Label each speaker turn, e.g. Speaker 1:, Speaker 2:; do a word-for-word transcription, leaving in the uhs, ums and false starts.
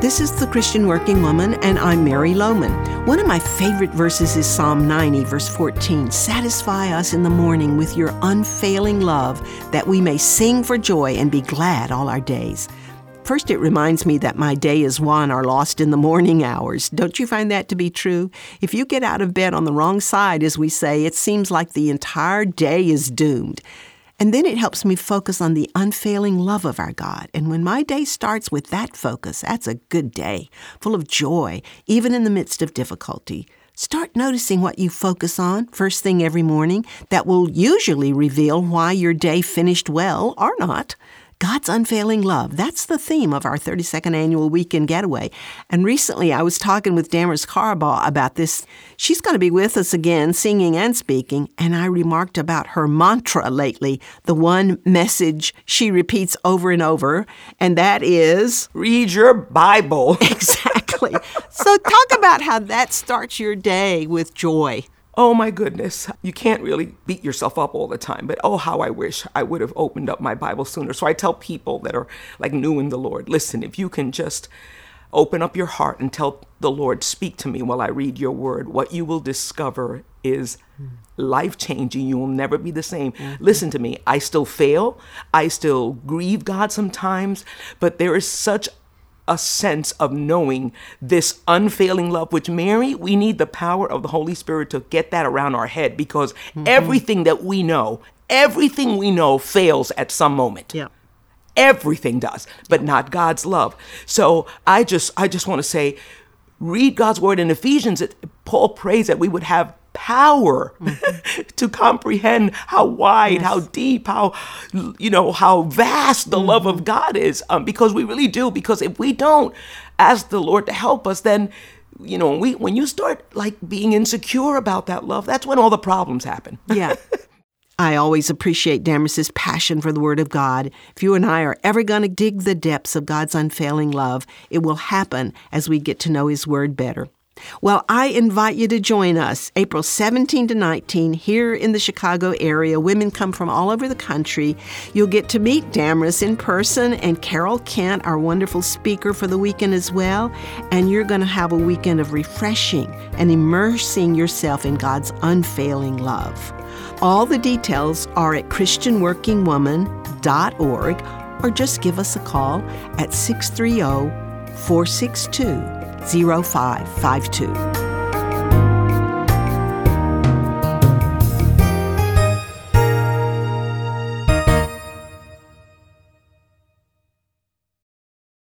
Speaker 1: This is The Christian Working Woman, and I'm Mary Lohman. One of my favorite verses is Psalm ninety, verse fourteen. Satisfy us in the morning with your unfailing love, that we may sing for joy and be glad all our days. First, it reminds me that my day is won or lost in the morning hours. Don't you find that to be true? If you get out of bed on the wrong side, as we say, it seems like the entire day is doomed. And then it helps me focus on the unfailing love of our God. And when my day starts with that focus, that's a good day, full of joy, even in the midst of difficulty. Start noticing what you focus on first thing every morning. That will usually reveal why your day finished well or not. God's unfailing love. That's the theme of our thirty-second annual weekend getaway. And recently I was talking with Damaris Carabaugh about this. She's going to be with us again, singing and speaking, and I remarked about her mantra lately, the one message she repeats over and over, and that is...
Speaker 2: read your Bible.
Speaker 1: Exactly. So talk about how that starts your day with joy.
Speaker 2: Oh my goodness, you can't really beat yourself up all the time, but oh, how I wish I would have opened up my Bible sooner. So I tell people that are like new in the Lord, listen, if you can just open up your heart and tell the Lord, speak to me while I read your word, what you will discover is life-changing. You will never be the same. Mm-hmm. Listen to me, I still fail. I still grieve God sometimes, but there is such a sense of knowing this unfailing love, which, Mary, we need the power of the Holy Spirit to get that around our head, because mm-hmm. everything that we know, everything we know fails at some moment.
Speaker 1: Yeah.
Speaker 2: Everything does, but not God's love. So I just, I just want to say, read God's word in Ephesians. It, Paul prays that we would have power mm-hmm. to comprehend how wide, yes. how deep, how, you know, how vast the mm-hmm. love of God is, um, because we really do. Because if we don't ask the Lord to help us, then, you know, when we when you start like being insecure about that love, that's when all the problems happen.
Speaker 1: Yeah. I always appreciate Damaris's passion for the Word of God. If you and I are ever going to dig the depths of God's unfailing love, it will happen as we get to know His Word better. Well, I invite you to join us April seventeenth to nineteenth here in the Chicago area. Women come from all over the country. You'll get to meet Damaris in person and Carol Kent, our wonderful speaker for the weekend as well. And you're going to have a weekend of refreshing and immersing yourself in God's unfailing love. All the details are at christian working woman dot org, or just give us a call at six three zero, four six two, zero five five two.